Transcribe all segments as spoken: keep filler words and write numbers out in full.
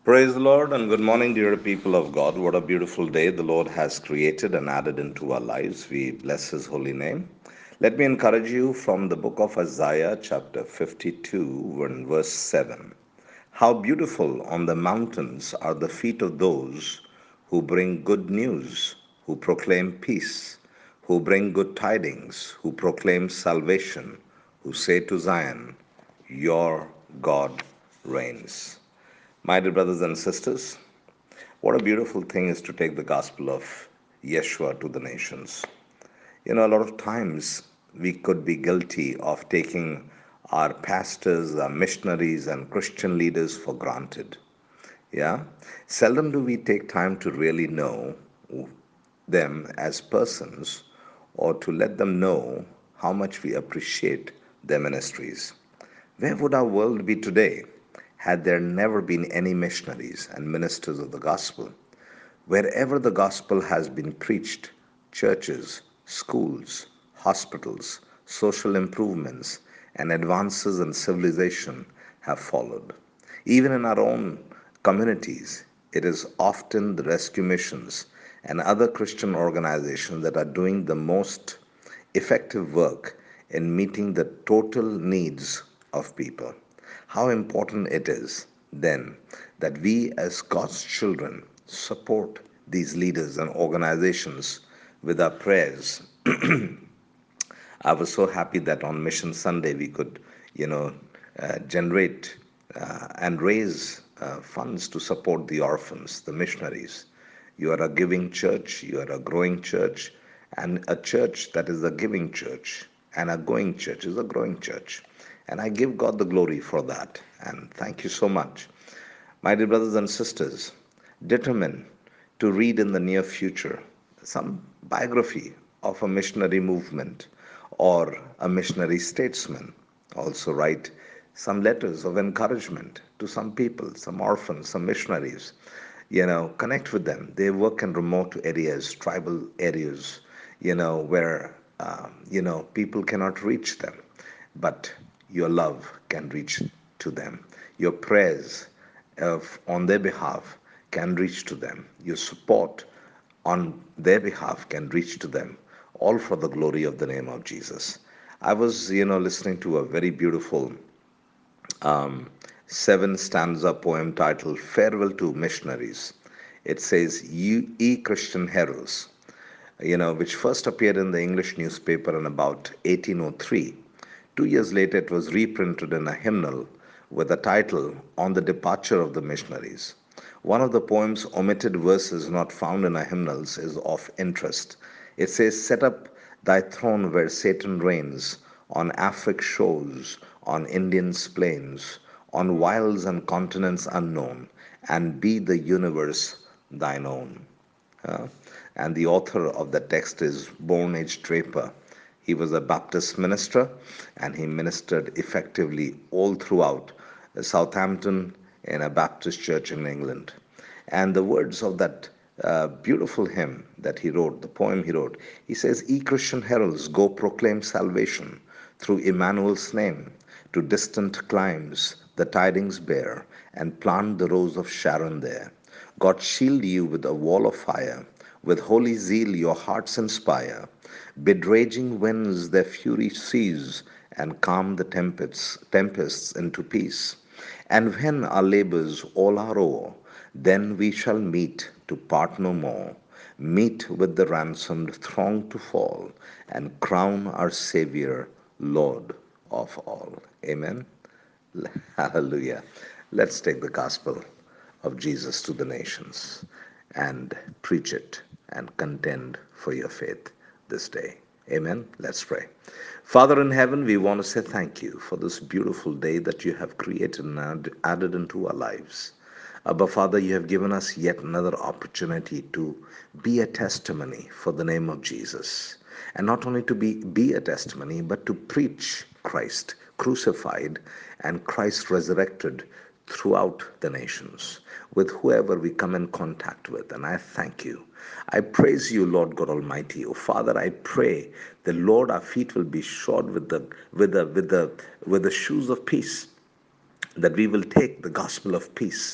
Praise the Lord and good morning, dear people of God. What a beautiful day the Lord has created and added into our lives. We bless His holy name. Let me encourage you from the book of Isaiah, chapter fifty-two, and verse seven. How beautiful on the mountains are the feet of those who bring good news, who proclaim peace, who bring good tidings, who proclaim salvation, who say to Zion, your God reigns. My dear brothers and sisters, what a beautiful thing is to take the gospel of Yeshua to the nations. You know, a lot of times we could be guilty of taking our pastors, our missionaries, and Christian leaders for granted. Yeah? Seldom do we take time to really know them as persons or to let them know how much we appreciate their ministries. Where would our world be today had there never been any missionaries and ministers of the gospel? Wherever the gospel has been preached, churches, schools, hospitals, social improvements, and advances in civilization have followed. Even in our own communities, it is often the rescue missions and other Christian organizations that are doing the most effective work in meeting the total needs of people. How important it is then that we, as God's children, support these leaders and organizations with our prayers. I was so happy that on Mission Sunday we could, you know, uh, generate uh, and raise uh, funds to support the orphans, the missionaries. You are a giving church, you are a growing church, and a church that is a giving church and a going church is a growing church. And I give God the glory for that. And thank you so much. My dear brothers and sisters, determine to read in the near future some biography of a missionary movement or a missionary statesman. Also, write some letters of encouragement to some people, some orphans, some missionaries. You know, connect with them. They work in remote areas, tribal areas, you know, where, um, you know, people cannot reach them. But your love can reach to them. Your prayers of, on their behalf can reach to them. Your support on their behalf can reach to them, all for the glory of the name of Jesus. I was, you know, listening to a very beautiful um, seven stanza poem titled Farewell to Missionaries. It says, Ye ye Christian Heroes, you know, which first appeared in the English newspaper in about eighteen oh three. Two years later, it was reprinted in a hymnal with the title On the Departure of the Missionaries. One of the poem's omitted verses not found in our hymnals is of interest. It says, Set up thy throne where Satan reigns, on Afric shores, on Indian's plains, on wilds and continents unknown, and be the universe thine own. Uh, and the author of the text is Born Age Draper. He was a Baptist minister and he ministered effectively all throughout Southampton in a Baptist church in England. And the words of that uh, beautiful hymn that he wrote, the poem he wrote, he says, Ye Christian heralds, go proclaim salvation through Emmanuel's name to distant climes the tidings bear, and plant the rose of Sharon there. God shield you with a wall of fire, with holy zeal your hearts inspire. Bid raging winds their fury cease, and calm the tempests, tempests into peace. And when our labors all are o'er, then we shall meet to part no more, meet with the ransomed throng to fall, and crown our Savior, Lord of all. Amen. Hallelujah. Let's take the gospel of Jesus to the nations and preach it and contend for your faith this day. Amen. Let's pray. Father in heaven, we want to say thank you for this beautiful day that you have created and added into our lives. Abba Father, you have given us yet another opportunity to be a testimony for the name of Jesus. And not only to be, be a testimony, but to preach Christ crucified and Christ resurrected throughout the nations with whoever we come in contact with. And I thank you. I praise you, Lord God Almighty. Oh Father, I pray the Lord, our feet will be shod with the with the with the with the shoes of peace, that we will take the gospel of peace,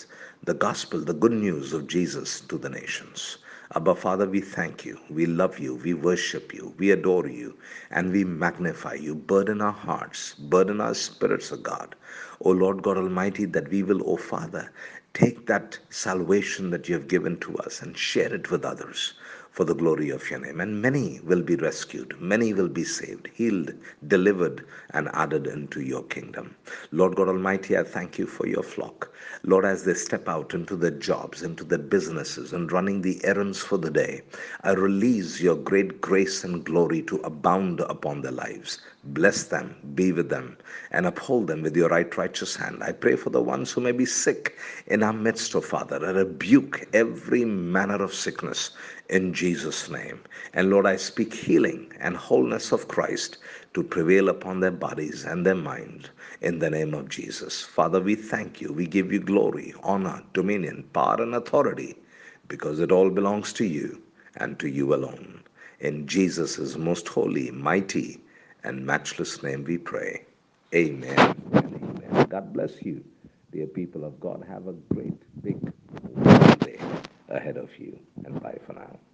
the gospel, the good news of Jesus to the nations. Abba, Father, we thank you, we love you, we worship you, we adore you, and we magnify you. Burden our hearts, burden our spirits, O God. O Lord God Almighty, that we will, O Father, take that salvation that you have given to us and share it with others for the glory of your name. And many will be rescued, many will be saved, healed, delivered, and added into your kingdom. Lord God Almighty, I thank you for your flock. Lord, as they step out into their jobs, into their businesses, and running the errands for the day, I release your great grace and glory to abound upon their lives. Bless them, be with them, and uphold them with your right righteous hand. I pray for the ones who may be sick in our midst, O Father. I rebuke every manner of sickness in Jesus' name. And Lord, I speak healing and wholeness of Christ to prevail upon their bodies and their minds in the name of Jesus. Father, we thank you. We give you glory, honor, dominion, power, and authority because it all belongs to you and to you alone. In Jesus' most holy, mighty, and matchless name we pray. Amen and amen. God bless you, dear people of God. Have a great, big, wonderful day ahead of you. And bye for now.